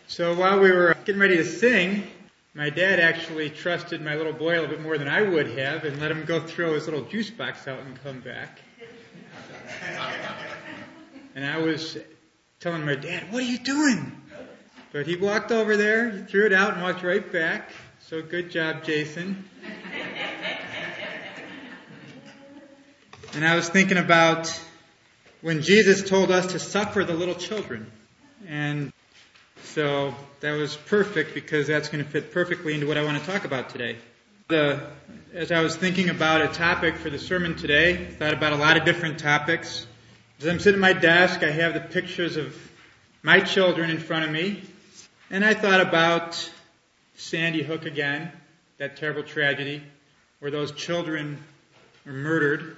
So while we were getting ready to sing, my dad actually trusted my little boy a little bit more than I would have and let him go throw his little juice box out and come back. And I was telling my dad, "What are you doing?" But he walked over there, he threw it out and walked right back. So good job, Jason. And I was thinking about when Jesus told us to suffer the little children. And so that was perfect because that's going to fit perfectly into what I want to talk about today. As I was thinking about a topic for the sermon today, I thought about a lot of different topics. As I'm sitting at my desk, I have the pictures of my children in front of me. And I thought about Sandy Hook again, that terrible tragedy where those children were murdered.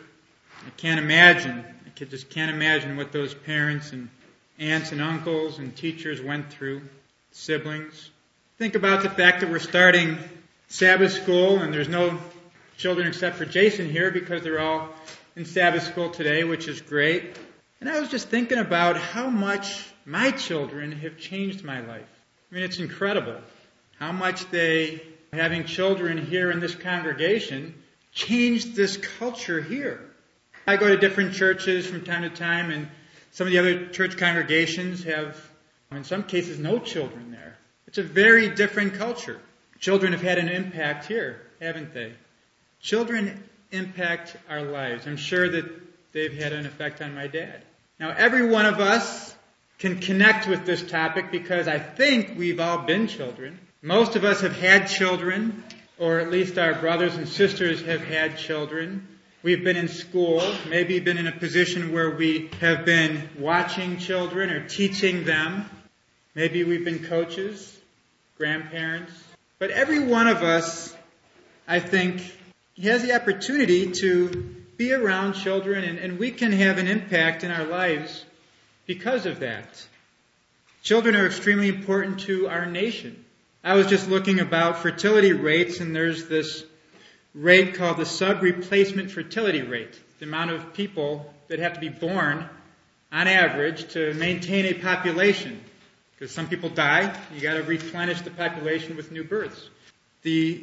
I just can't imagine what those parents and aunts and uncles and teachers went through, siblings. Think about the fact that we're starting Sabbath school and there's no children except for Jason here because they're all in Sabbath school today, which is great. And I was just thinking about how much my children have changed my life. I mean, it's incredible how much having children here in this congregation, changed this culture here. I go to different churches from time to time, and some of the other church congregations have, in some cases, no children there. It's a very different culture. Children have had an impact here, haven't they? Children impact our lives. I'm sure that they've had an effect on my dad. Now, every one of us can connect with this topic because I think we've all been children. Most of us have had children, or at least our brothers and sisters have had children. We've been in school, maybe been in a position where we have been watching children or teaching them. Maybe we've been coaches, grandparents. But every one of us, I think, has the opportunity to be around children, and we can have an impact in our lives because of that. Children are extremely important to our nation. I was just looking about fertility rates, and there's this rate called the sub-replacement fertility rate, the amount of people that have to be born on average to maintain a population. Because some people die, you got to replenish the population with new births. This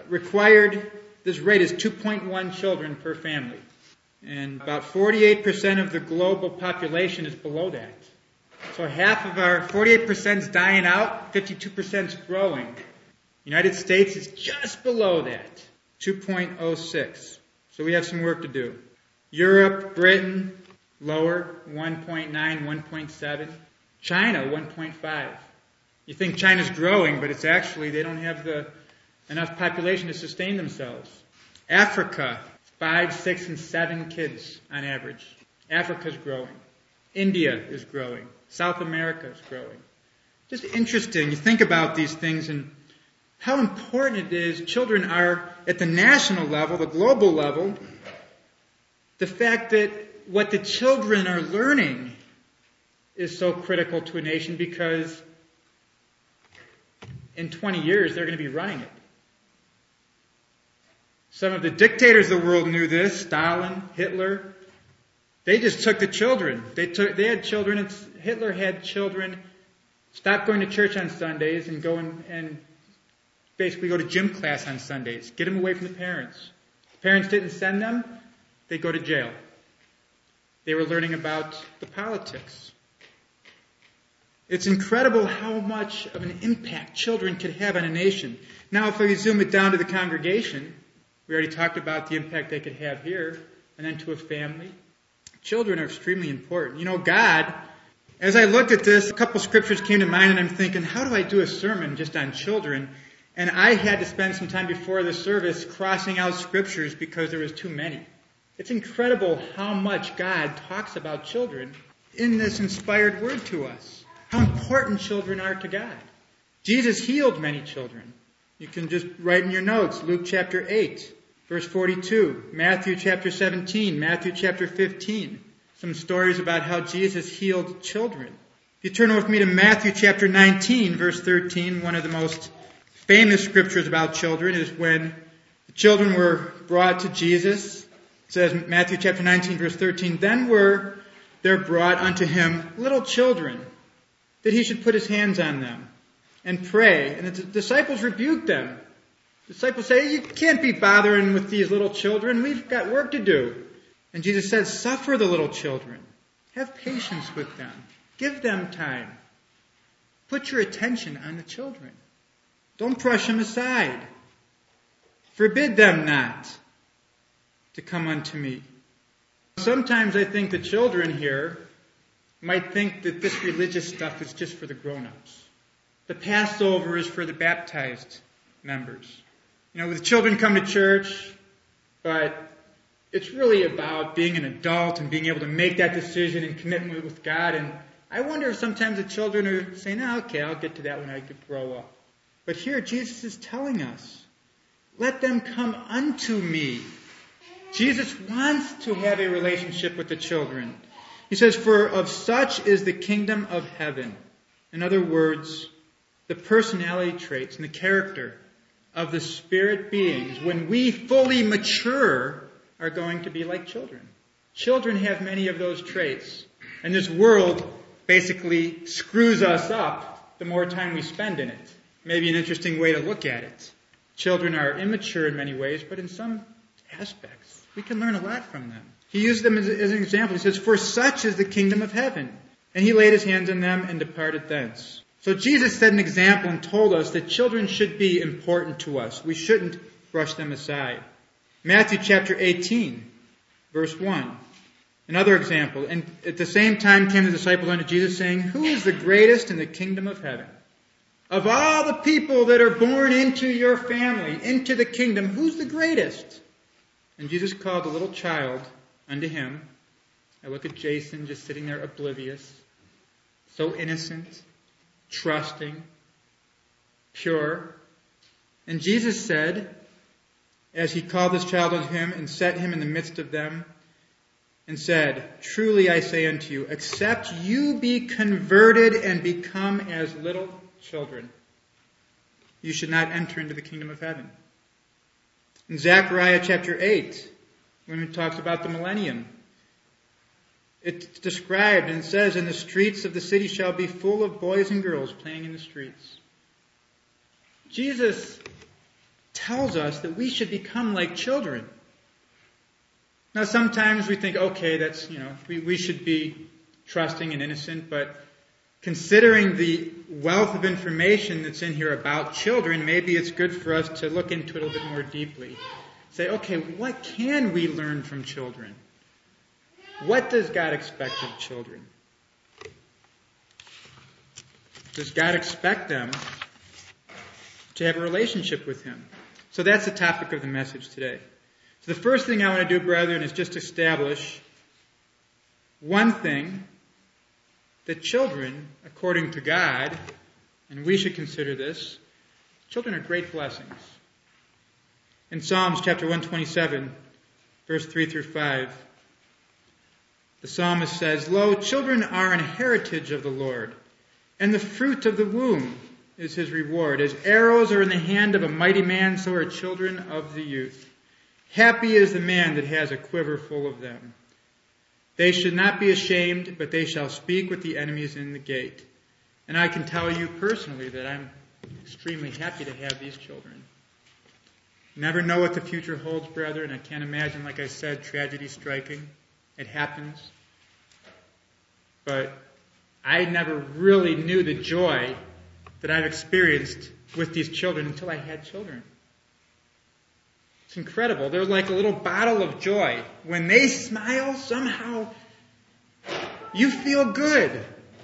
rate is 2.1 children per family. And about 48% of the global population is below that. So half of our 48% is dying out, 52% is growing. United States is just below that, 2.06. So we have some work to do. Europe, Britain, lower, 1.9, 1.7. China, 1.5. You think China's growing, but it's actually, they don't have enough population to sustain themselves. Africa, 5, 6, and 7 kids on average. Africa's growing. India is growing. South America is growing. Just interesting. You think about these things and how important it is. Children are, at the national level, the global level, the fact that what the children are learning is so critical to a nation because in 20 years they're going to be running it. Some of the dictators of the world knew this. Stalin, Hitler. They just took the children. They had children, and Hitler had children stop going to church on Sundays and go and basically go to gym class on Sundays. Get them away from the parents. If the parents didn't send them, they'd go to jail. They were learning about the politics. It's incredible how much of an impact children could have on a nation. Now, if we zoom it down to the congregation, we already talked about the impact they could have here, and then to a family. Children are extremely important. You know, God, as I looked at this, a couple scriptures came to mind, and I'm thinking, how do I do a sermon just on children? And I had to spend some time before the service crossing out scriptures because there was too many. It's incredible how much God talks about children in this inspired word to us. How important children are to God. Jesus healed many children. You can just write in your notes, Luke chapter 8. Verse 42, Matthew chapter 17, Matthew chapter 15. Some stories about how Jesus healed children. If you turn over with me to Matthew chapter 19, verse 13, one of the most famous scriptures about children is when the children were brought to Jesus. It says, Matthew chapter 19, verse 13, then were there brought unto him little children, that he should put his hands on them. and pray. And the disciples rebuke them. The disciples say, you can't be bothering with these little children. We've got work to do. And Jesus said, suffer the little children. Have patience with them. Give them time. Put your attention on the children. Don't brush them aside. Forbid them not to come unto me. Sometimes I think the children here might think that this religious stuff is just for the grown-ups. The Passover is for the baptized members. The children come to church, but it's really about being an adult and being able to make that decision and commitment with God. And I wonder if sometimes the children are saying, okay, I'll get to that when I grow up. But here Jesus is telling us, let them come unto me. Jesus wants to have a relationship with the children. He says, for of such is the kingdom of heaven. In other words, the personality traits and the character of the spirit beings, when we fully mature, are going to be like children. Children have many of those traits. And this world basically screws us up the more time we spend in it. Maybe an interesting way to look at it. Children are immature in many ways, but in some aspects, we can learn a lot from them. He used them as an example. He says, for such is the kingdom of heaven. And he laid his hands on them and departed thence. So Jesus set an example and told us that children should be important to us. We shouldn't brush them aside. Matthew chapter 18, verse 1. Another example. And at the same time came the disciples unto Jesus, saying, who is the greatest in the kingdom of heaven? Of all the people that are born into your family, into the kingdom, who's the greatest? And Jesus called a little child unto him. I look at Jason just sitting there oblivious, so innocent, trusting, pure. And Jesus said, as he called this child unto him and set him in the midst of them, and said, truly I say unto you, except you be converted and become as little children, you should not enter into the kingdom of heaven. In Zechariah chapter 8, when it talks about the millennium, it's described and says, and the streets of the city shall be full of boys and girls playing in the streets. Jesus tells us that we should become like children. Now sometimes we think, okay, that's, we should be trusting and innocent, but considering the wealth of information that's in here about children, maybe it's good for us to look into it a little bit more deeply. Say, okay, what can we learn from children? What does God expect of children? Does God expect them to have a relationship with Him? So that's the topic of the message today. So the first thing I want to do, brethren, is just establish one thing, that children, according to God, and we should consider this, children are great blessings. In Psalms chapter 127, verse 3 through 5, the psalmist says, lo, children are an heritage of the Lord, and the fruit of the womb is His reward. As arrows are in the hand of a mighty man, so are children of the youth. Happy is the man that has a quiver full of them. They should not be ashamed, but they shall speak with the enemies in the gate. And I can tell you personally that I'm extremely happy to have these children. Never know what the future holds, brethren. I can't imagine, like I said, tragedy striking. It happens. But I never really knew the joy that I've experienced with these children until I had children. It's incredible. They're like a little bottle of joy. When they smile, somehow you feel good.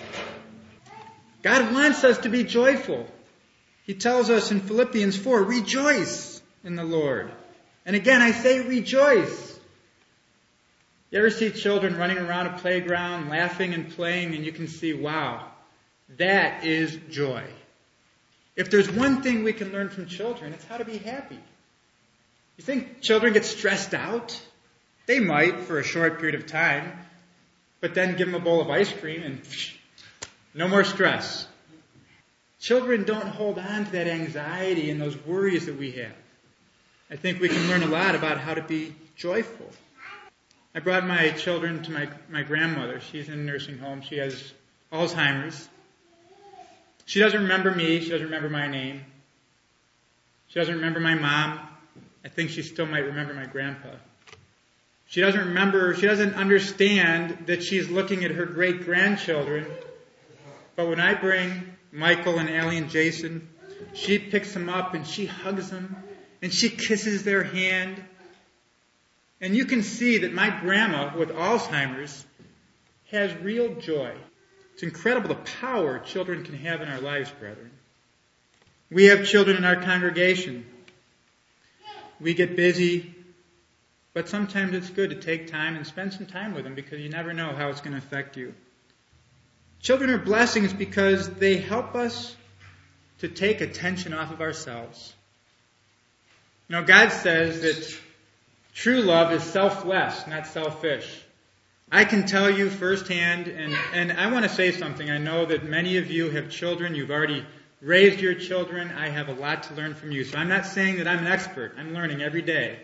God wants us to be joyful. He tells us in Philippians 4, rejoice in the Lord. And again, I say rejoice. You ever see children running around a playground, laughing and playing, and you can see, wow, that is joy. If there's one thing we can learn from children, it's how to be happy. You think children get stressed out? They might for a short period of time, but then give them a bowl of ice cream and no more stress. Children don't hold on to that anxiety and those worries that we have. I think we can learn a lot about how to be joyful. I brought my children to my grandmother. She's in a nursing home. She has Alzheimer's. She doesn't remember me. She doesn't remember my name. She doesn't remember my mom. I think she still might remember my grandpa. She doesn't understand that she's looking at her great-grandchildren. But when I bring Michael and Allie and Jason, she picks them up and she hugs them and she kisses their hand. And you can see that my grandma with Alzheimer's has real joy. It's incredible the power children can have in our lives, brethren. We have children in our congregation. We get busy, but sometimes it's good to take time and spend some time with them because you never know how it's going to affect you. Children are blessings because they help us to take attention off of ourselves. You know, God says that true love is selfless, not selfish. I can tell you firsthand, and I want to say something. I know that many of you have children. You've already raised your children. I have a lot to learn from you. So I'm not saying that I'm an expert. I'm learning every day.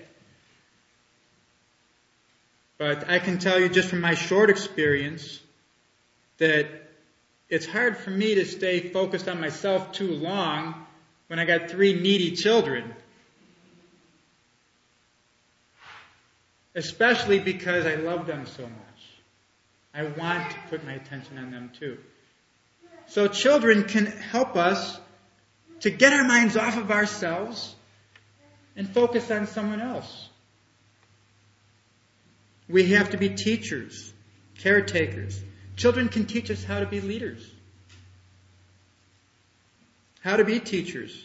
But I can tell you just from my short experience that it's hard for me to stay focused on myself too long when I got 3 needy children. Especially because I love them so much. I want to put my attention on them too. So children can help us to get our minds off of ourselves and focus on someone else. We have to be teachers, caretakers. Children can teach us how to be leaders, how to be teachers.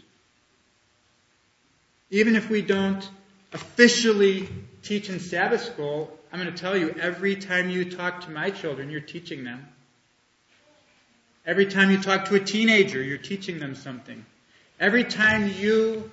Even if we don't officially teach in Sabbath school, I'm going to tell you, every time you talk to my children, you're teaching them. Every time you talk to a teenager, you're teaching them something. Every time you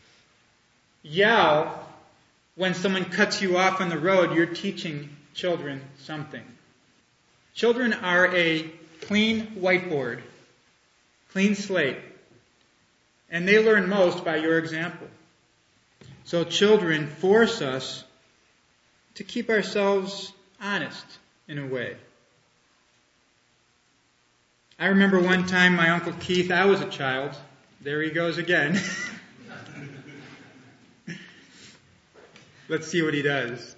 yell when someone cuts you off on the road, you're teaching children something. Children are a clean whiteboard, clean slate, and they learn most by your example. So children force us to keep ourselves honest in a way. I remember one time my Uncle Keith, I was a child. There he goes again. Let's see what he does.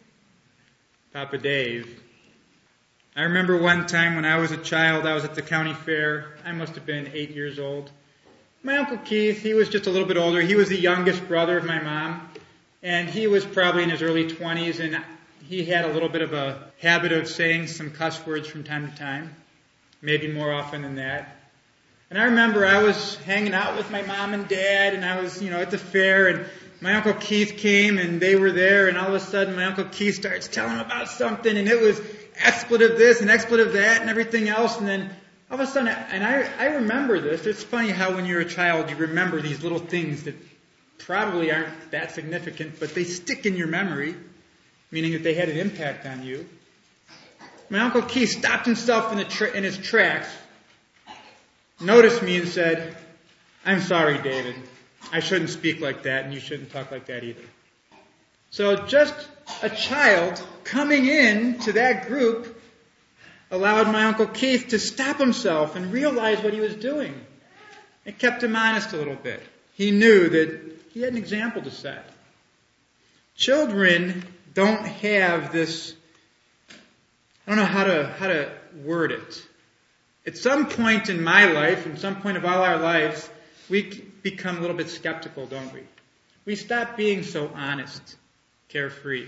Papa Dave. I remember one time when I was a child, I was at the county fair. I must have been 8 years old. My Uncle Keith, he was just a little bit older. He was the youngest brother of my mom. And he was probably in his early 20s, and he had a little bit of a habit of saying some cuss words from time to time, maybe more often than that. And I remember I was hanging out with my mom and dad, and I was, at the fair, and my Uncle Keith came, and they were there, and all of a sudden my Uncle Keith starts telling them about something, and it was expletive this and expletive that and everything else, and then all of a sudden, and I remember this. It's funny how when you're a child you remember these little things that probably aren't that significant, but they stick in your memory, meaning that they had an impact on you. My Uncle Keith stopped himself in his tracks, noticed me and said, "I'm sorry, David. I shouldn't speak like that, and you shouldn't talk like that either." So just a child coming in to that group allowed my Uncle Keith to stop himself and realize what he was doing. It kept him honest a little bit. He knew that he had an example to set. Children don't have this, I don't know how to word it. At some point in my life, and some point of all our lives, we become a little bit skeptical, don't we? We stop being so honest, carefree.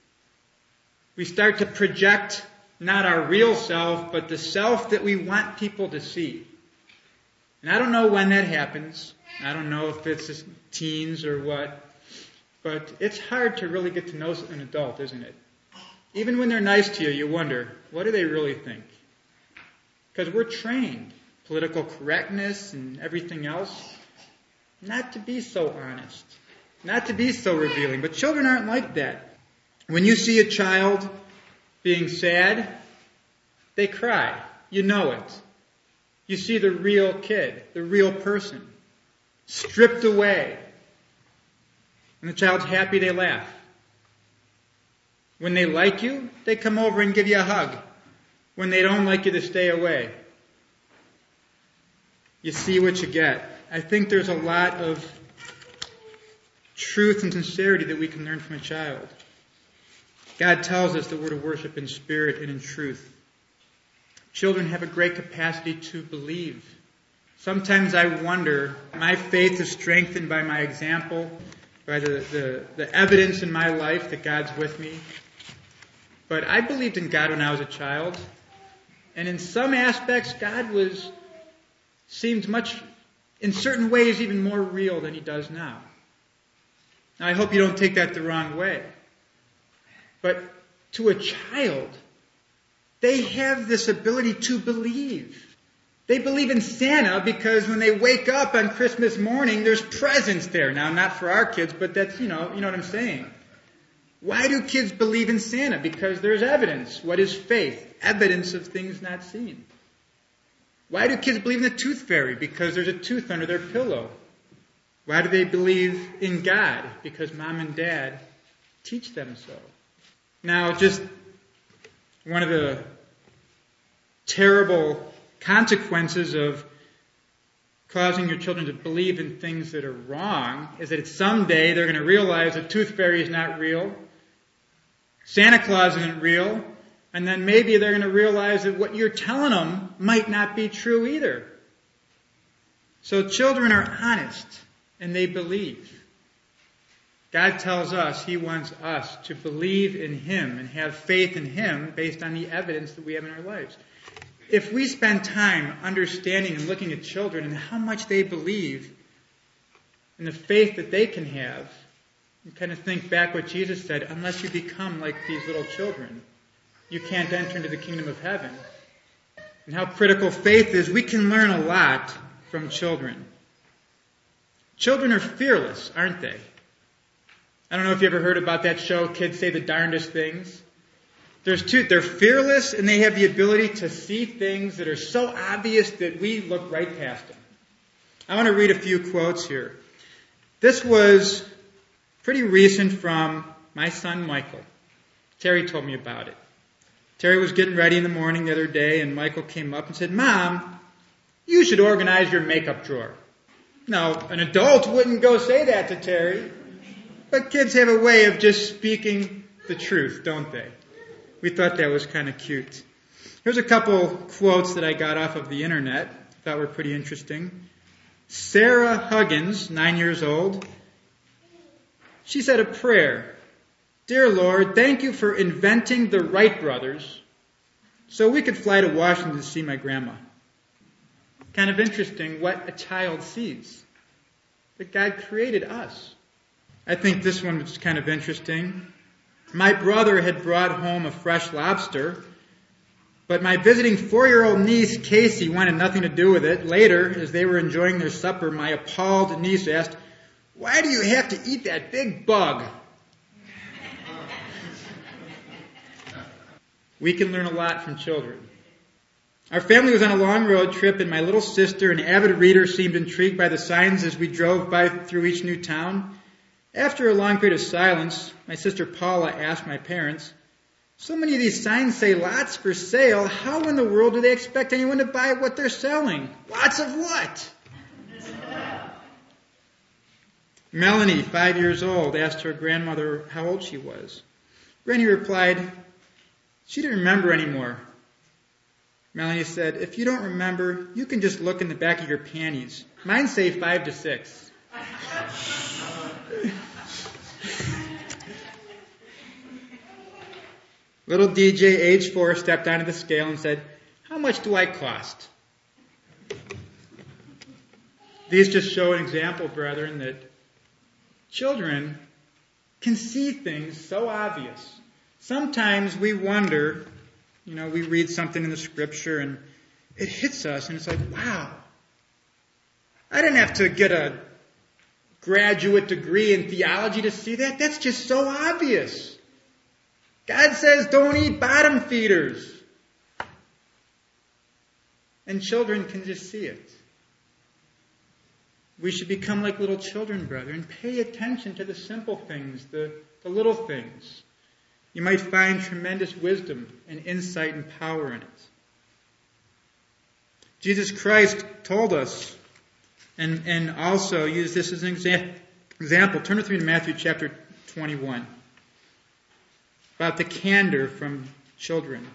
We start to project not our real self, but the self that we want people to see. And I don't know when that happens. I don't know if it's teens or what. But it's hard to really get to know an adult, isn't it? Even when they're nice to you, you wonder, what do they really think? Because we're trained, political correctness and everything else, not to be so honest, not to be so revealing. But children aren't like that. When you see a child being sad, they cry. You know it. You see the real kid, the real person, stripped away. When the child's happy, they laugh. When they like you, they come over and give you a hug. When they don't like you, they stay away. you see what you get. I think there's a lot of truth and sincerity that we can learn from a child. God tells us that we're to worship in spirit and in truth. Children have a great capacity to believe. Sometimes I wonder, my faith is strengthened by my example, by the evidence in my life that God's with me. But I believed in God when I was a child. And in some aspects, God seemed much, in certain ways, even more real than he does now. Now, I hope you don't take that the wrong way. But to a child, they have this ability to believe. They believe in Santa because when they wake up on Christmas morning, there's presents there. Now, not for our kids, but that's, you know what I'm saying. Why do kids believe in Santa? Because there's evidence. What is faith? Evidence of things not seen. Why do kids believe in the tooth fairy? Because there's a tooth under their pillow. Why do they believe in God? Because mom and dad teach them so. Now, just one of the terrible consequences of causing your children to believe in things that are wrong is that someday they're going to realize that tooth fairy is not real, Santa Claus isn't real, and then maybe they're going to realize that what you're telling them might not be true either. So children are honest, and they believe. God tells us he wants us to believe in him and have faith in him based on the evidence that we have in our lives. If we spend time understanding and looking at children and how much they believe and the faith that they can have, and kind of think back what Jesus said, unless you become like these little children, you can't enter into the kingdom of heaven. And how critical faith is, we can learn a lot from children. Children are fearless, aren't they? I don't know if you ever heard about that show, Kids Say the Darndest Things. They're fearless, and they have the ability to see things that are so obvious that we look right past them. I want to read a few quotes here. This was pretty recent from my son Michael. Terry told me about it. Terry was getting ready in the morning the other day, and Michael came up and said, "Mom, you should organize your makeup drawer." Now, an adult wouldn't go say that to Terry, but kids have a way of just speaking the truth, don't they? We thought that was kind of cute. Here's a couple quotes that I got off of the internet. I thought were pretty interesting. Sarah Huggins, 9 years old, she said a prayer. "Dear Lord, thank you for inventing the Wright brothers so we could fly to Washington to see my grandma." Kind of interesting what a child sees. That God created us. I think this one was kind of interesting. My brother had brought home a fresh lobster, but my visiting 4-year-old niece, Casey, wanted nothing to do with it. Later, as they were enjoying their supper, my appalled niece asked, "Why do you have to eat that big bug?" We can learn a lot from children. Our family was on a long road trip, and my little sister, an avid reader, seemed intrigued by the signs as we drove by through each new town. After a long period of silence, my sister Paula asked my parents, "So many of these signs say lots for sale. How in the world do they expect anyone to buy what they're selling? Lots of what?" Melanie, 5 years old, asked her grandmother how old she was. Granny replied, she didn't remember anymore. Melanie said, "If you don't remember, you can just look in the back of your panties. Mine say 5 to 6. Little DJ, age 4, stepped onto the scale and said, "How much do I cost?" These just show an example, brethren, that children can see things so obvious. Sometimes we wonder, we read something in the scripture and it hits us and it's like, wow, I didn't have to get a graduate degree in theology to see that. That's just so obvious. God says don't eat bottom feeders. And children can just see it. We should become like little children, brethren. Pay attention to the simple things, the little things. You might find tremendous wisdom and insight and power in it. Jesus Christ told us, and also used this as an example. Turn with me to Matthew chapter 21. About the candor from children.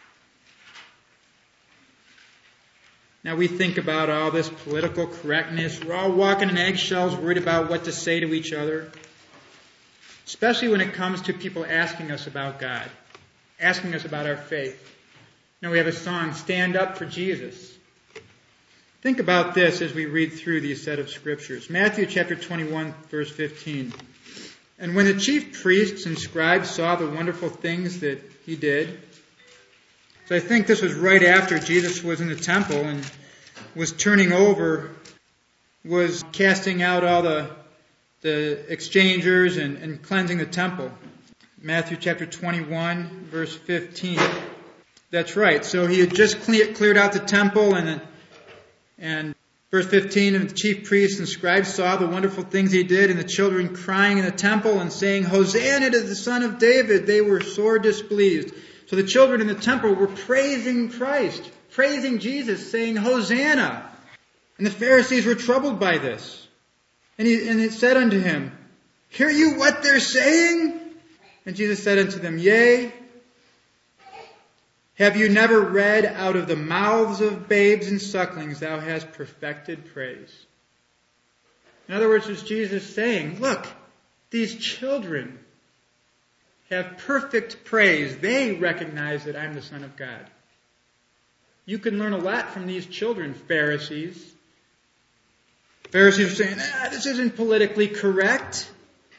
Now we think about all this political correctness. We're all walking on eggshells, worried about what to say to each other. Especially when it comes to people asking us about God, asking us about our faith. Now we have a song, Stand Up for Jesus. Think about this as we read through these set of scriptures. Matthew chapter 21, verse 15. And when the chief priests and scribes saw the wonderful things that he did, so I think this was right after Jesus was in the temple and was turning over, was casting out all the exchangers and cleansing the temple. Matthew chapter 21, verse 15. That's right. So he had just cleared out the temple, and verse 15, and the chief priests and scribes saw the wonderful things he did, and the children crying in the temple and saying, Hosanna to the Son of David. They were sore displeased. So the children in the temple were praising Christ, praising Jesus, saying, Hosanna. And the Pharisees were troubled by this. And it said unto him, Hear you what they're saying? And Jesus said unto them, Yea. Have you never read, out of the mouths of babes and sucklings thou hast perfected praise? In other words, is Jesus saying, look, these children have perfect praise. They recognize that I'm the Son of God. You can learn a lot from these children, Pharisees. Pharisees are saying, this isn't politically correct.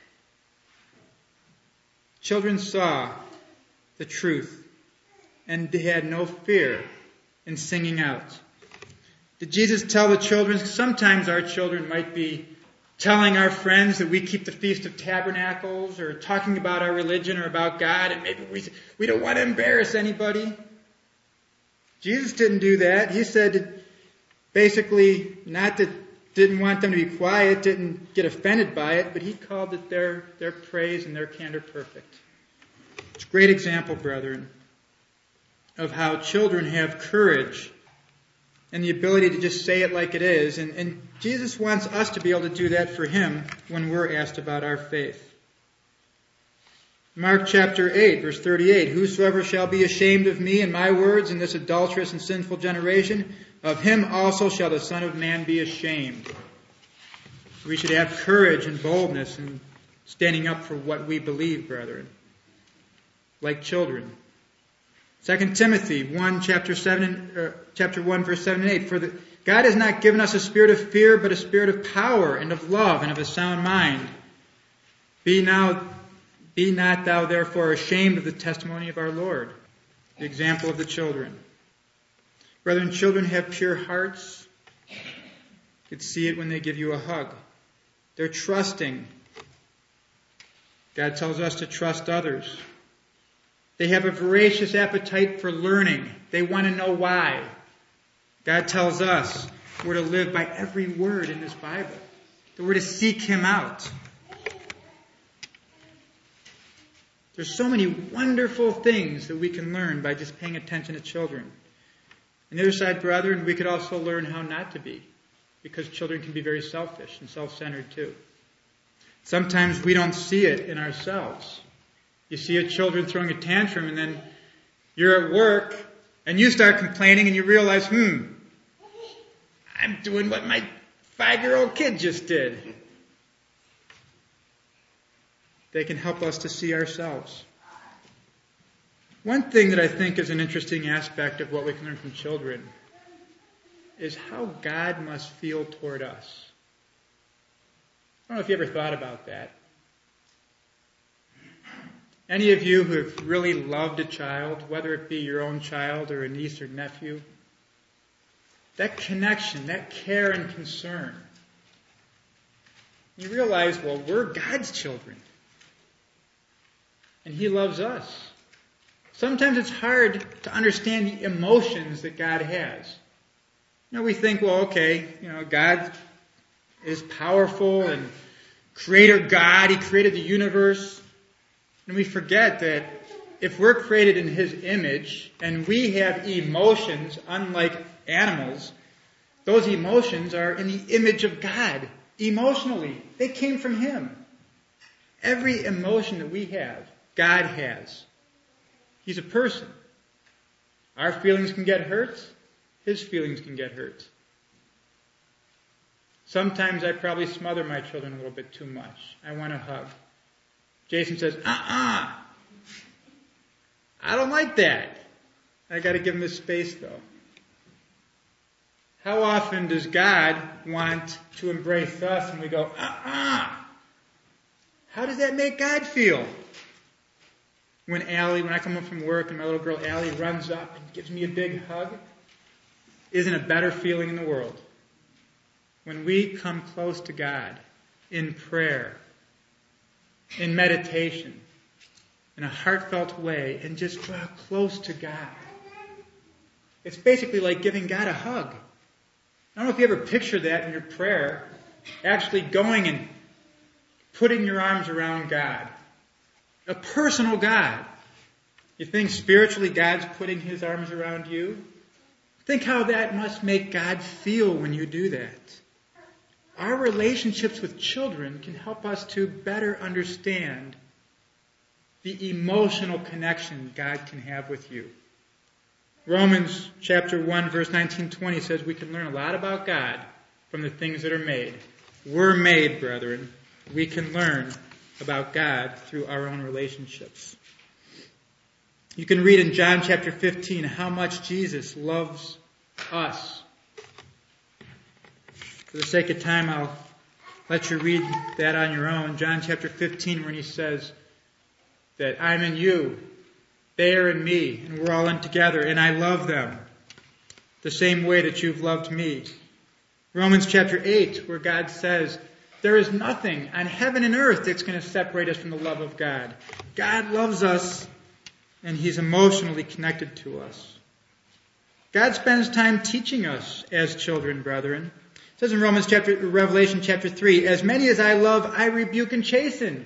Children saw the truth and they had no fear in singing out. Did Jesus tell the children? Sometimes our children might be telling our friends that we keep the Feast of Tabernacles, or talking about our religion or about God, and maybe we don't want to embarrass anybody. Jesus didn't do that. He said basically not that didn't want them to be quiet, didn't get offended by it, but he called it their praise and their candor perfect. It's a great example, brethren, of how children have courage and the ability to just say it like it is. And Jesus wants us to be able to do that for him when we're asked about our faith. Mark chapter 8, verse 38, Whosoever shall be ashamed of me and my words in this adulterous and sinful generation, of him also shall the Son of Man be ashamed. We should have courage and boldness in standing up for what we believe, brethren, like children. 2 Timothy 1, chapter 1, verse 7 and 8. For God has not given us a spirit of fear, but a spirit of power and of love and of a sound mind. Be not thou therefore ashamed of the testimony of our Lord. The example of the children. Brethren, children have pure hearts. You could see it when they give you a hug. They're trusting. God tells us to trust others. They have a voracious appetite for learning. They want to know why. God tells us we're to live by every word in this Bible. That we're to seek him out. There's so many wonderful things that we can learn by just paying attention to children. On the other side, brethren, we could also learn how not to be, because children can be very selfish and self-centered too. Sometimes we don't see it in ourselves. You see a children throwing a tantrum, and then you're at work and you start complaining and you realize, I'm doing what my 5-year-old kid just did. They can help us to see ourselves. One thing that I think is an interesting aspect of what we can learn from children is how God must feel toward us. I don't know if you ever thought about that. Any of you who have really loved a child, whether it be your own child or a niece or nephew, that connection, that care and concern, you realize, well, we're God's children. And he loves us. Sometimes it's hard to understand the emotions that God has. We think, well, okay, God is powerful and creator God. He created the universe. And we forget that if we're created in his image and we have emotions unlike animals, Those emotions are in the image of God. Emotionally, they came from Him. Every emotion that we have, God has. He's a person. Our feelings can get hurt. His feelings can get hurt. Sometimes I probably smother my children a little bit too much. I want a hug. Jason says, I don't like that. I got to give him his space, though. How often does God want to embrace us and we go, How does that make God feel? When I come home from work and my little girl Allie runs up and gives me a big hug, isn't a better feeling in the world. When we come close to God in prayer, in meditation, in a heartfelt way, and just draw close to God. It's basically like giving God a hug. I don't know if you ever picture that in your prayer, actually going and putting your arms around God. A personal God. You think spiritually God's putting His arms around you? Think how that must make God feel when you do that. Our relationships with children can help us to better understand the emotional connection God can have with you. Romans chapter 1, verse 19-20 says we can learn a lot about God from the things that are made. We're made, brethren. We can learn about God through our own relationships. You can read in John chapter 15 how much Jesus loves us. For the sake of time, I'll let you read that on your own. John chapter 15, when He says that I'm in you, they are in me, and we're all in together, and I love them the same way that you've loved me. Romans chapter 8, where God says, there is nothing on heaven and earth that's going to separate us from the love of God. God loves us, and He's emotionally connected to us. God spends time teaching us as children, brethren. It says in Revelation chapter 3, as many as I love, I rebuke and chasten.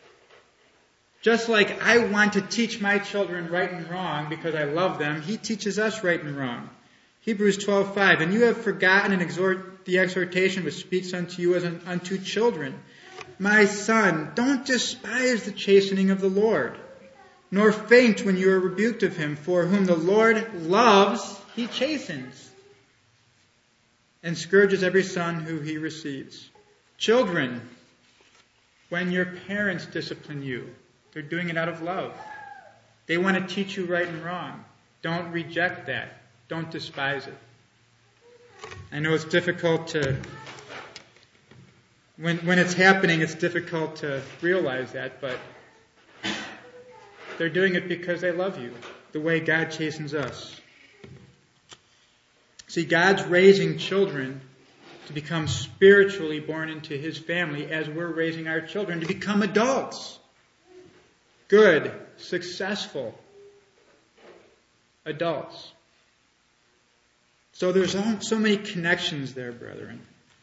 Just like I want to teach my children right and wrong because I love them, He teaches us right and wrong. Hebrews 12:5, and you have forgotten the exhortation which speaks unto you as unto children. My son, don't despise the chastening of the Lord, nor faint when you are rebuked of Him, for whom the Lord loves, He chastens, and scourges every son who He receives. Children, when your parents discipline you, they're doing it out of love. They want to teach you right and wrong. Don't reject that. Don't despise it. I know it's difficult to, when it's happening, it's difficult to realize that, but they're doing it because they love you, the way God chastens us. See, God's raising children to become spiritually born into His family as we're raising our children to become adults. Good, successful adults. So there's so many connections there, brethren.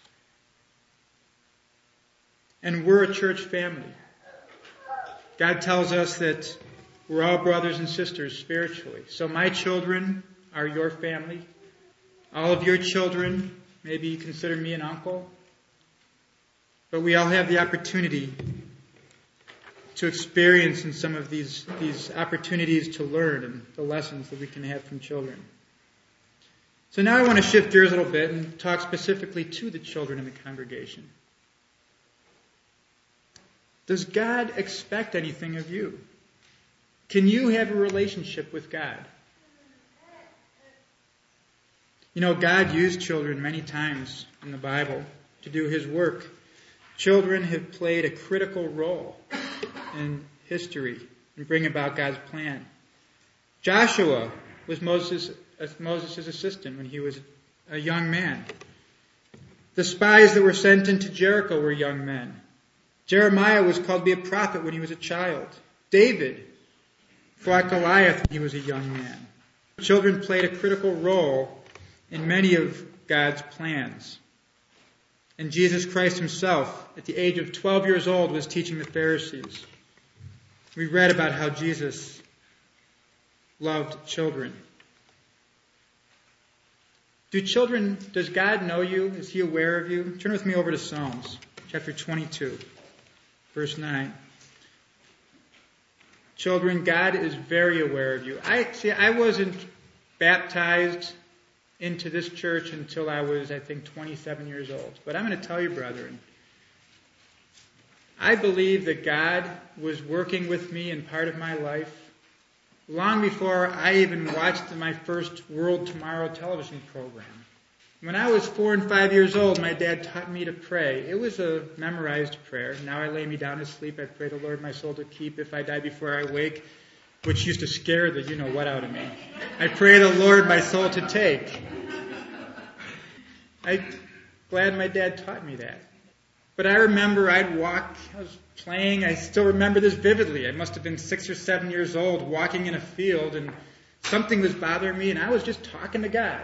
And we're a church family. God tells us that we're all brothers and sisters spiritually. So my children are your family. All of your children, maybe you consider me an uncle. But we all have the opportunity to experience in some of these opportunities to learn and the lessons that we can have from children. So now I want to shift gears a little bit and talk specifically to the children in the congregation. Does God expect anything of you? Can you have a relationship with God? You know, God used children many times in the Bible to do His work. Children have played a critical role in history and bring about God's plan. Joshua was Moses' assistant when he was a young man. The spies that were sent into Jericho were young men. Jeremiah was called to be a prophet when he was a child. David fought Goliath when he was a young man. Children played a critical role in many of God's plans. And Jesus Christ Himself, at the age of 12 years old, was teaching the Pharisees. We read about how Jesus loved children. Does God know you? Is He aware of you? Turn with me over to Psalms, chapter 22, verse 9. Children, God is very aware of you. I wasn't baptized into this church until I was, 27 years old. But I'm going to tell you, brethren, I believe that God was working with me in part of my life long before I even watched my first World Tomorrow television program. When I was 4 and 5 years old, my dad taught me to pray. It was a memorized prayer. Now I lay me down to sleep. I pray the Lord my soul to keep if I die before I wake, which used to scare the you-know-what out of me. I pray the Lord my soul to take. I'm glad my dad taught me that. But I remember I'd walk, I was playing, I still remember this vividly. I must have been 6 or 7 years old, walking in a field, and something was bothering me, and I was just talking to God.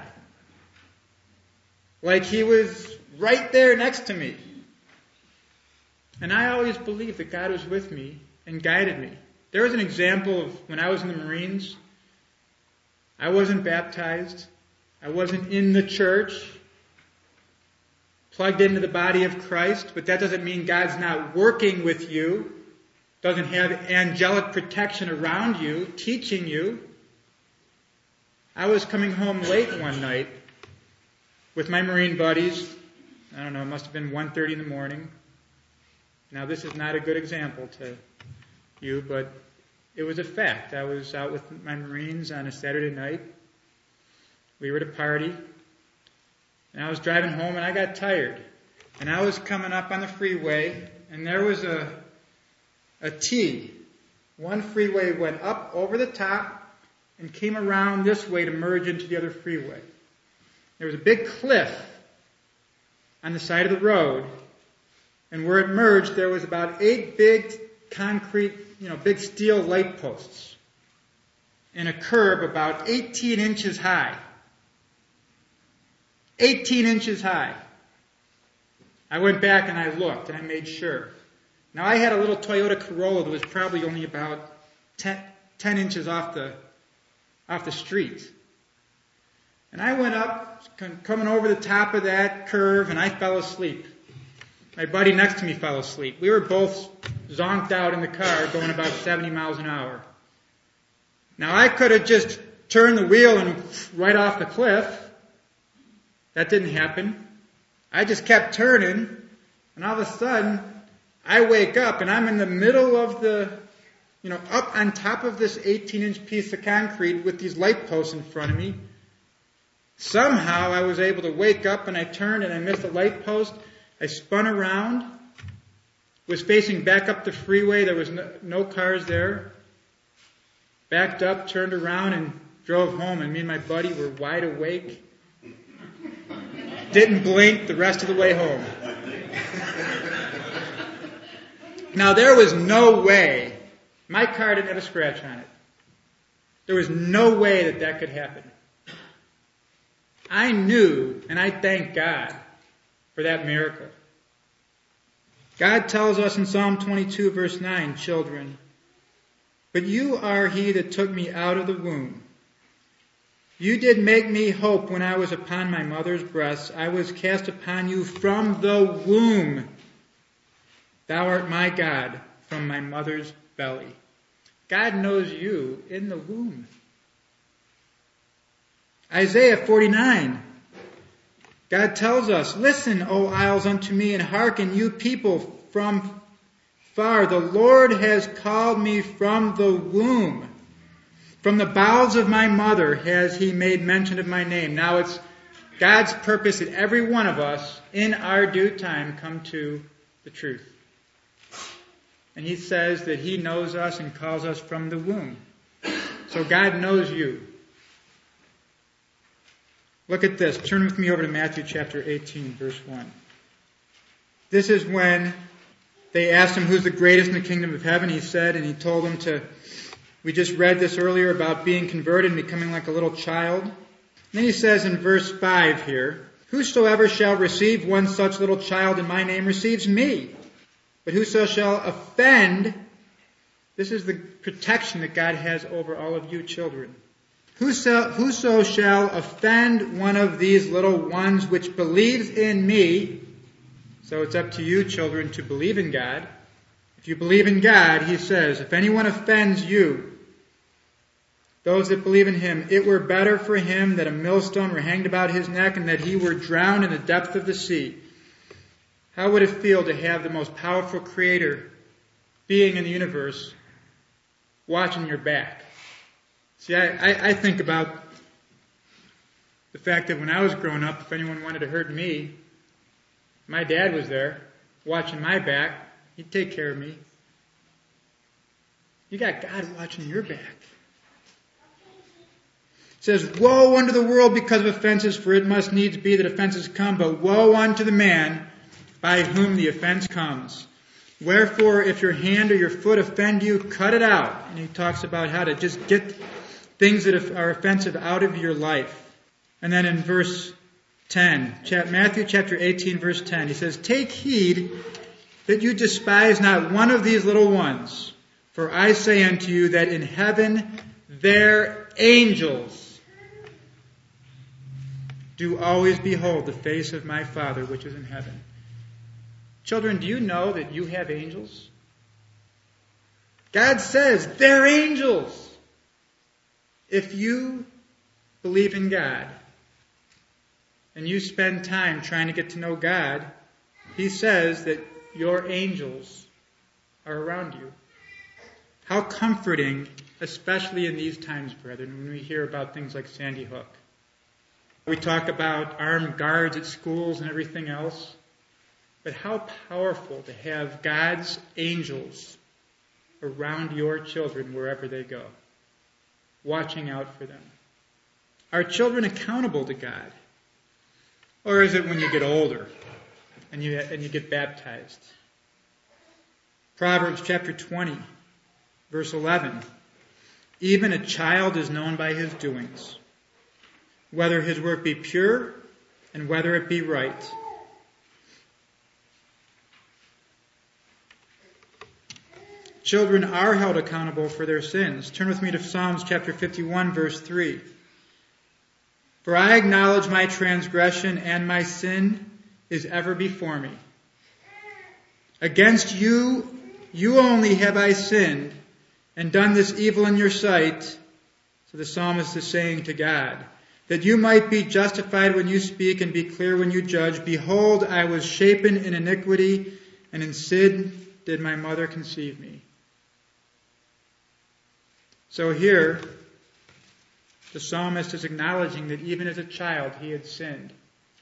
Like He was right there next to me. And I always believed that God was with me and guided me. There was an example of when I was in the Marines. I wasn't baptized. I wasn't in the church, plugged into the body of Christ, but that doesn't mean God's not working with you, doesn't have angelic protection around you, teaching you. I was coming home late one night with my Marine buddies. I don't know, it must have been 1:30 in the morning. Now, this is not a good example to you, but it was a fact. I was out with my Marines on a Saturday night. We were at a party. And I was driving home, and I got tired. And I was coming up on the freeway, and there was a T. One freeway went up over the top and came around this way to merge into the other freeway. There was a big cliff on the side of the road, and where it merged, there was about 8 big concrete, big steel light posts and a curb about 18 inches high. 18 inches high. I went back and I looked and I made sure. Now I had a little Toyota Corolla that was probably only about 10 inches off the street. And I went up, coming over the top of that curve, and I fell asleep. My buddy next to me fell asleep. We were both zonked out in the car going about 70 miles an hour. Now I could have just turned the wheel and right off the cliff. That didn't happen. I just kept turning, and all of a sudden, I wake up, and I'm in the middle of up on top of this 18-inch piece of concrete with these light posts in front of me. Somehow, I was able to wake up, and I turned, and I missed the light post. I spun around, was facing back up the freeway. There was no cars there. Backed up, turned around, and drove home, and me and my buddy were wide awake. Didn't blink the rest of the way home. Now, there was no way. My car didn't have a scratch on it. There was no way that could happen. I knew, and I thank God for that miracle. God tells us in Psalm 22, verse 9, children, but you are He that took me out of the womb. You did make me hope when I was upon my mother's breast. I was cast upon you from the womb. Thou art my God from my mother's belly. God knows you in the womb. Isaiah 49. God tells us, listen, O isles, unto me, and hearken, you people from far. The Lord has called me from the womb. From the bowels of my mother has He made mention of my name. Now it's God's purpose that every one of us, in our due time, come to the truth. And He says that He knows us and calls us from the womb. So God knows you. Look at this. Turn with me over to Matthew chapter 18, verse 1. This is when they asked Him who's the greatest in the kingdom of heaven. He said, and He told them to... We just read this earlier about being converted and becoming like a little child. And then He says in verse 5 here, whosoever shall receive one such little child in my name receives me. But whoso shall offend, this is the protection that God has over all of you children. Whoso shall offend one of these little ones which believes in me, so it's up to you, children, to believe in God. If you believe in God, he says, if anyone offends you, those that believe in him, it were better for him that a millstone were hanged about his neck and that he were drowned in the depth of the sea. How would it feel to have the most powerful creator being in the universe watching your back? See, I think about the fact that when I was growing up, if anyone wanted to hurt me, my dad was there watching my back. He'd take care of me. You got God watching your back. It says, woe unto the world because of offenses, for it must needs be that offenses come, but woe unto the man by whom the offense comes. Wherefore, if your hand or your foot offend you, cut it out. And he talks about how to just get things that are offensive out of your life. And then in verse 10, Matthew chapter 18, verse 10, he says, take heed that you despise not one of these little ones. For I say unto you that in heaven their angels do always behold the face of my Father which is in heaven. Children, do you know that you have angels? God says they're angels. If you believe in God and you spend time trying to get to know God, he says that your angels are around you. How comforting, especially in these times, brethren, when we hear about things like Sandy Hook. We talk about armed guards at schools and everything else. But how powerful to have God's angels around your children wherever they go, watching out for them. Are children accountable to God? Or is it when you get older and you get baptized? Proverbs chapter 20, verse 11. Even a child is known by his doings, whether his work be pure and whether it be right. Children are held accountable for their sins. Turn with me to Psalms chapter 51, verse 3. For I acknowledge my transgression, and my sin is ever before me. Against you only have I sinned, and done this evil in your sight. So the psalmist is saying to God, that you might be justified when you speak and be clear when you judge. Behold, I was shapen in iniquity, and in sin did my mother conceive me. So here, the psalmist is acknowledging that even as a child he had sinned.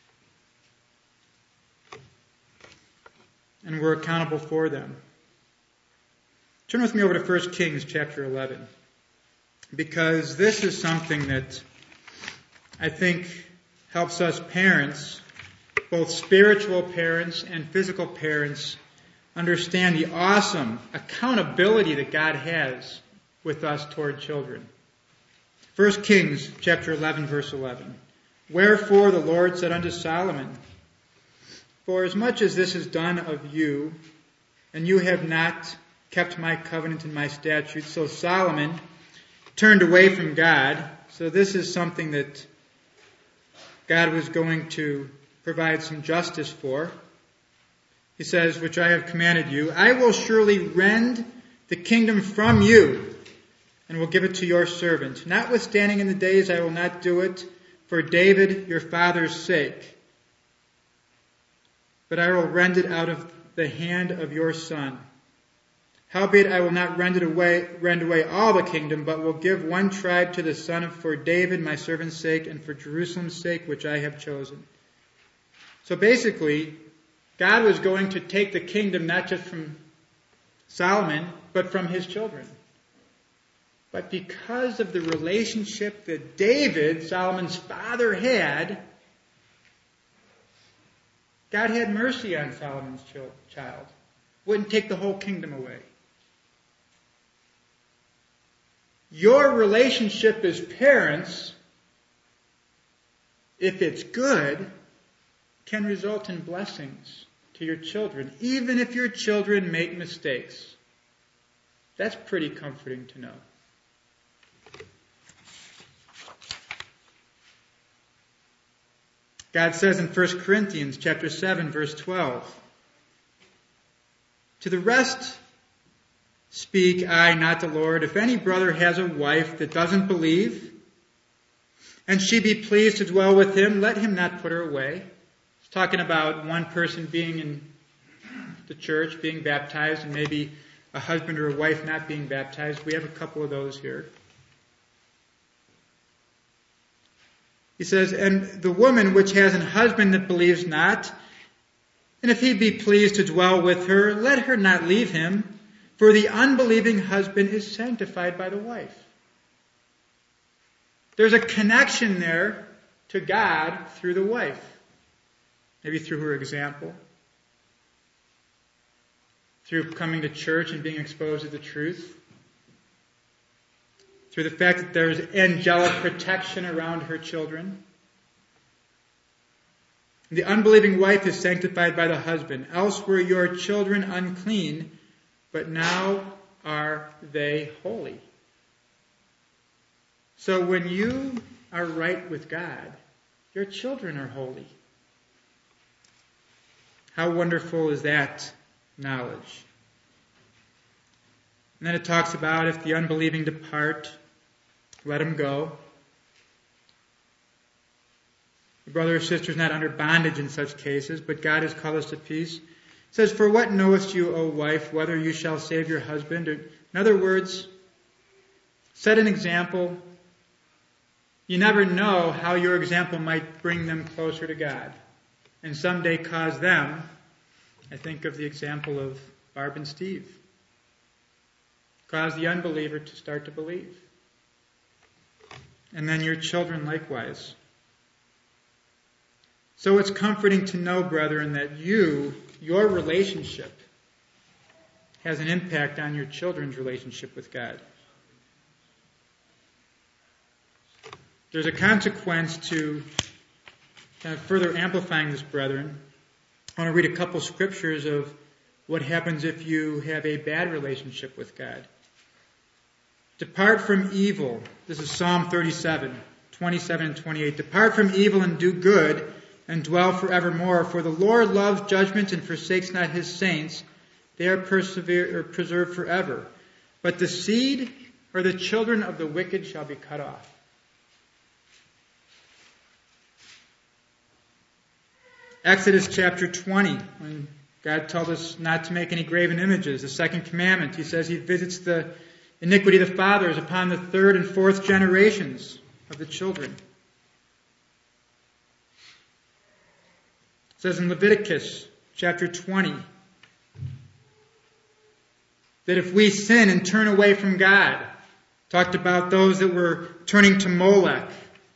And we're accountable for them. Turn with me over to 1 Kings chapter 11. Because this is something that I think helps us parents, both spiritual parents and physical parents, understand the awesome accountability that God has with us toward children. 1 Kings chapter 11, verse 11. Wherefore the Lord said unto Solomon, for as much as this is done of you, and you have not kept my covenant and my statutes, so Solomon turned away from God. So this is something that God was going to provide some justice for. He says, which I have commanded you, I will surely rend the kingdom from you, and will give it to your servant. Notwithstanding in the days I will not do it for David your father's sake, but I will rend it out of the hand of your son. Howbeit I will not rend away all the kingdom, but will give one tribe to the son of for David my servant's sake, and for Jerusalem's sake which I have chosen. So basically, God was going to take the kingdom not just from Solomon, but from his children. But because of the relationship that David, Solomon's father, had, God had mercy on Solomon's child. Wouldn't take the whole kingdom away. Your relationship as parents, if it's good, can result in blessings to your children, even if your children make mistakes. That's pretty comforting to know. God says in 1 Corinthians chapter 7, verse 12, "To the rest speak I, not the Lord. If any brother has a wife that doesn't believe, and she be pleased to dwell with him, let him not put her away." It's talking about one person being in the church, being baptized, and maybe a husband or a wife not being baptized. We have a couple of those here. He says, "And the woman which has an husband that believes not, and if he be pleased to dwell with her, let her not leave him, for the unbelieving husband is sanctified by the wife." There's a connection there to God through the wife. Maybe through her example. Through coming to church and being exposed to the truth. Through the fact that there's angelic protection around her children. The unbelieving wife is sanctified by the husband. "Else were your children unclean, but now are they holy." So when you are right with God, your children are holy. How wonderful is that knowledge? And then it talks about if the unbelieving depart, let them go. The brother or sister is not under bondage in such cases, but God has called us to peace. It says, "For what knowest you, O wife, whether you shall save your husband?" In other words, set an example. You never know how your example might bring them closer to God and someday cause them, I think of the example of Barb and Steve, cause the unbeliever to start to believe. And then your children likewise. So it's comforting to know, brethren, that your relationship has an impact on your children's relationship with God. There's a consequence to kind of further amplifying this, brethren. I want to read a couple scriptures of what happens if you have a bad relationship with God. "Depart from evil." This is Psalm 37, 27 and 28. "Depart from evil and do good, and dwell forevermore. For the Lord loves judgment and forsakes not his saints. They are preserved forever. But the seed or the children of the wicked shall be cut off." Exodus chapter 20, when God told us not to make any graven images, the second commandment, he says he visits the iniquity of the fathers upon the third and fourth generations of the children. It says in Leviticus chapter 20 that if we sin and turn away from God, talked about those that were turning to Molech.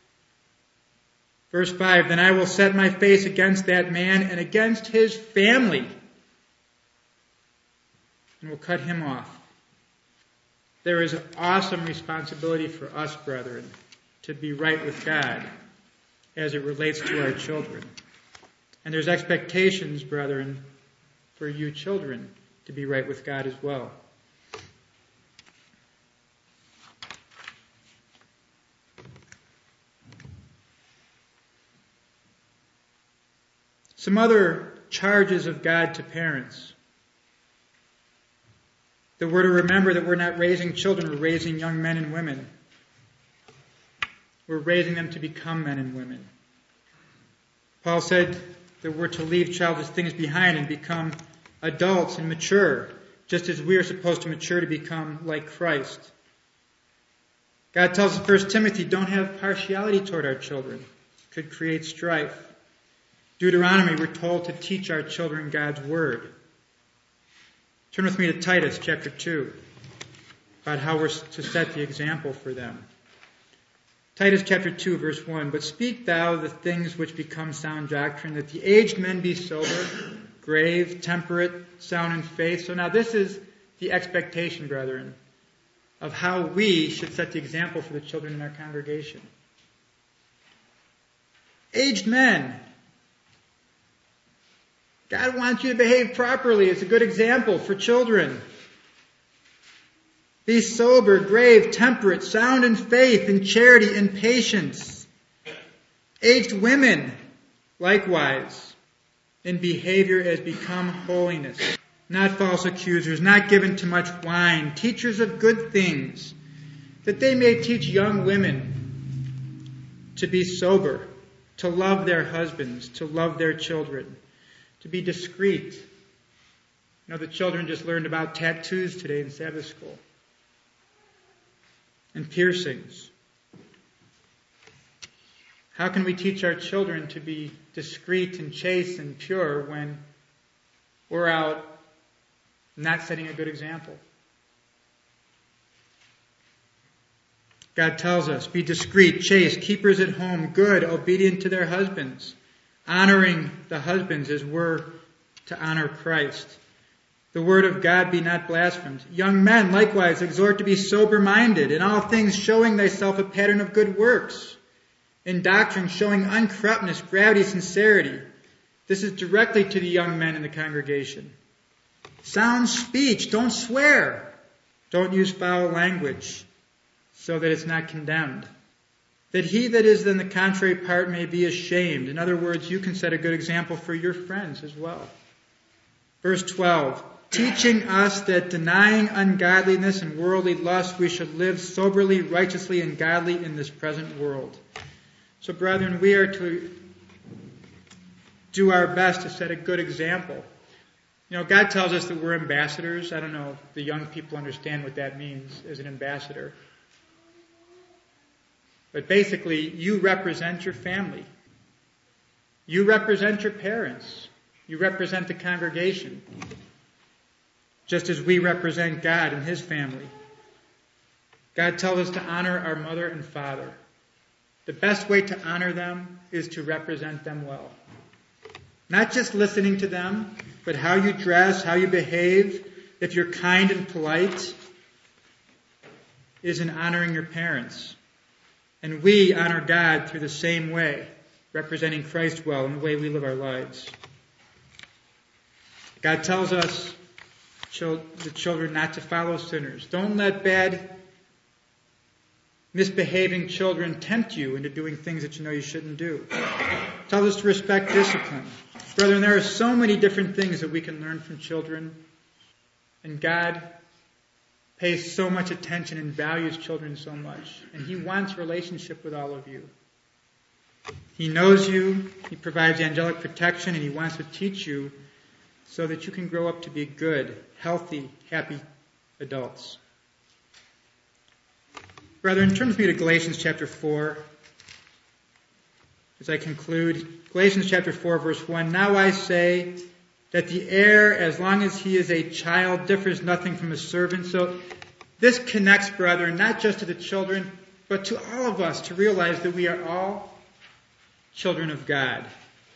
Verse 5, "Then I will set my face against that man and against his family, and will cut him off." There is an awesome responsibility for us, brethren, to be right with God as it relates to our children. And there's expectations, brethren, for you children to be right with God as well. Some other charges of God to parents. That we're to remember that we're not raising children, we're raising young men and women. We're raising them to become men and women. Paul said that we're to leave childish things behind and become adults and mature, just as we are supposed to mature to become like Christ. God tells us, 1 Timothy, don't have partiality toward our children. It could create strife. Deuteronomy, we're told to teach our children God's Word. Turn with me to Titus chapter 2, about how we're to set the example for them. Titus chapter 2, verse 1, "But speak thou the things which become sound doctrine, that the aged men be sober, grave, temperate, sound in faith." So now this is the expectation, brethren, of how we should set the example for the children in our congregation. Aged men. God wants you to behave properly. It's a good example for children. Be sober, grave, temperate, sound in faith, in charity, in patience. Aged women, Likewise, in behavior as become holiness, not false accusers, not given to much wine, teachers of good things, that they may teach young women to be sober, to love their husbands, to love their children, to be discreet. The children just learned about tattoos today in Sabbath school. And piercings. How can we teach our children to be discreet and chaste and pure when we're out not setting a good example? God tells us, be discreet, chaste, keepers at home, good, obedient to their husbands, honoring the husbands as we're to honor Christ. The word of God be not blasphemed. Young men, likewise, exhort to be sober-minded, in all things showing thyself a pattern of good works, in doctrine showing uncorruptness, gravity, sincerity. This is directly to the young men in the congregation. Sound speech, don't swear. Don't use foul language, so that it's not condemned. That he that is in the contrary part may be ashamed. In other words, you can set a good example for your friends as well. Verse 12. Teaching us that denying ungodliness and worldly lust, we should live soberly, righteously, and godly in this present world. So, brethren, we are to do our best to set a good example. God tells us that we're ambassadors. I don't know if the young people understand what that means as an ambassador. But basically, you represent your family. You represent your parents. You represent the congregation. Just as we represent God and His family. God tells us to honor our mother and father. The best way to honor them is to represent them well. Not just listening to them, but how you dress, how you behave, if you're kind and polite, is in honoring your parents. And we honor God through the same way, representing Christ well in the way we live our lives. God tells us, the children, not to follow sinners. Don't let bad, misbehaving children tempt you into doing things that you know you shouldn't do. It tells us to respect discipline. Brethren, there are so many different things that we can learn from children. And God pays so much attention and values children so much. And He wants relationship with all of you. He knows you. He provides angelic protection, and He wants to teach you so that you can grow up to be good, healthy, happy adults. Brethren, turn with me to Galatians chapter 4. As I conclude, Galatians chapter 4, verse 1. Now I say that the heir, as long as he is a child, differs nothing from a servant. So this connects, brethren, not just to the children, but to all of us to realize that we are all children of God.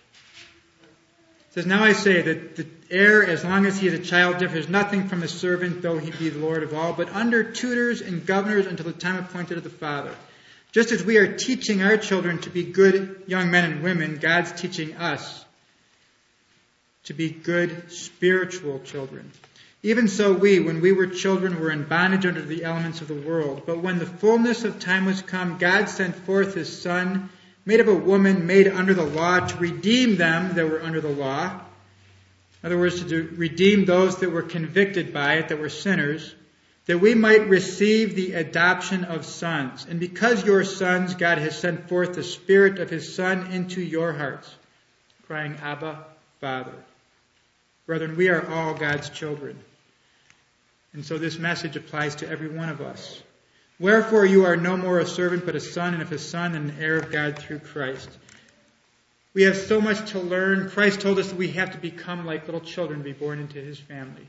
It says, now I say that the heir, as long as he is a child, differs nothing from a servant, though he be the Lord of all, but under tutors and governors until the time appointed of the Father. Just as we are teaching our children to be good young men and women, God's teaching us to be good spiritual children. Even so we, when we were children, were in bondage under the elements of the world. But when the fullness of time was come, God sent forth His Son, made of a woman, made under the law, to redeem them that were under the law. In other words, to redeem those that were convicted by it, that were sinners, that we might receive the adoption of sons. And because you are sons, God has sent forth the Spirit of His Son into your hearts, crying, Abba, Father. Brethren, we are all God's children. And so this message applies to every one of us. Wherefore you are no more a servant, but a son, and if a son, an heir of God through Christ. We have so much to learn. Christ told us that we have to become like little children, be born into His family.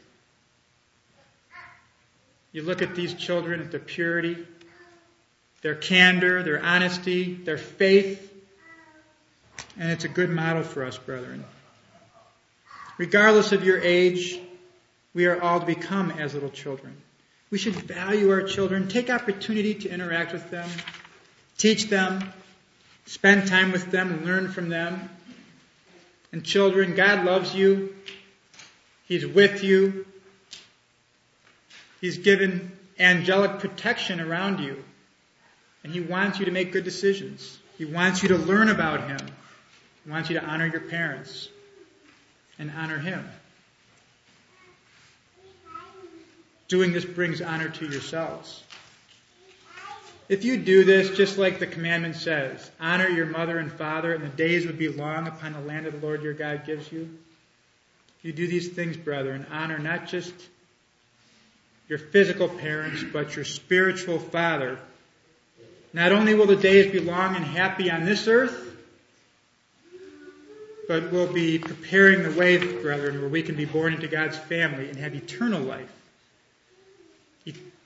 You look at these children, at their purity, their candor, their honesty, their faith, and it's a good model for us, brethren. Regardless of your age, we are all to become as little children. We should value our children, take opportunity to interact with them, teach them, spend time with them, and learn from them. And children, God loves you. He's with you. He's given angelic protection around you. And He wants you to make good decisions. He wants you to learn about Him. He wants you to honor your parents and honor Him. Doing this brings honor to yourselves. If you do this, just like the commandment says, honor your mother and father, and the days would be long upon the land of the Lord your God gives you. You do these things, brethren, honor not just your physical parents, but your spiritual father. Not only will the days be long and happy on this earth, but we'll be preparing the way, brethren, where we can be born into God's family and have eternal life.